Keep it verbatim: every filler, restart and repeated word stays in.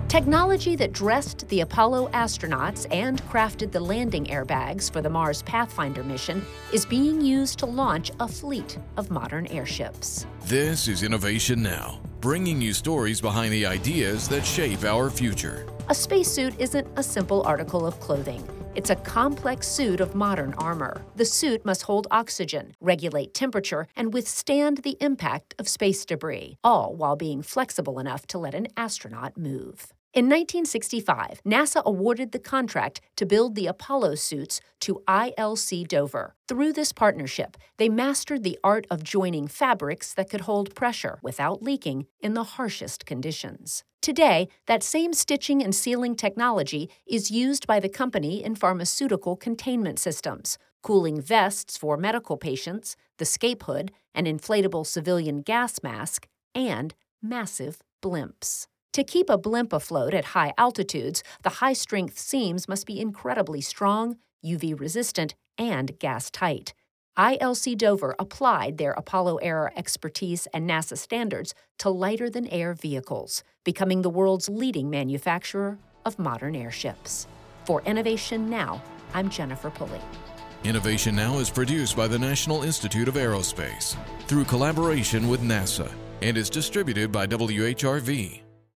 Technology that dressed the Apollo astronauts and crafted the landing airbags for the Mars Pathfinder mission is being used to launch a fleet of modern airships. This is Innovation Now, bringing you stories behind the ideas that shape our future. A spacesuit isn't a simple article of clothing. It's a complex suit of modern armor. The suit must hold oxygen, regulate temperature, and withstand the impact of space debris, all while being flexible enough to let an astronaut move. In nineteen sixty-five, NASA awarded the contract to build the Apollo suits to I L C Dover. Through this partnership, they mastered the art of joining fabrics that could hold pressure without leaking in the harshest conditions. Today, that same stitching and sealing technology is used by the company in pharmaceutical containment systems, cooling vests for medical patients, the scape hood, an inflatable civilian gas mask, and massive blimps. To keep a blimp afloat at high altitudes, the high-strength seams must be incredibly strong, U V-resistant, and gas-tight. I L C Dover applied their Apollo-era expertise and NASA standards to lighter-than-air vehicles, becoming the world's leading manufacturer of modern airships. For Innovation Now, I'm Jennifer Pulley. Innovation Now is produced by the National Institute of Aerospace through collaboration with NASA and is distributed by W H R V.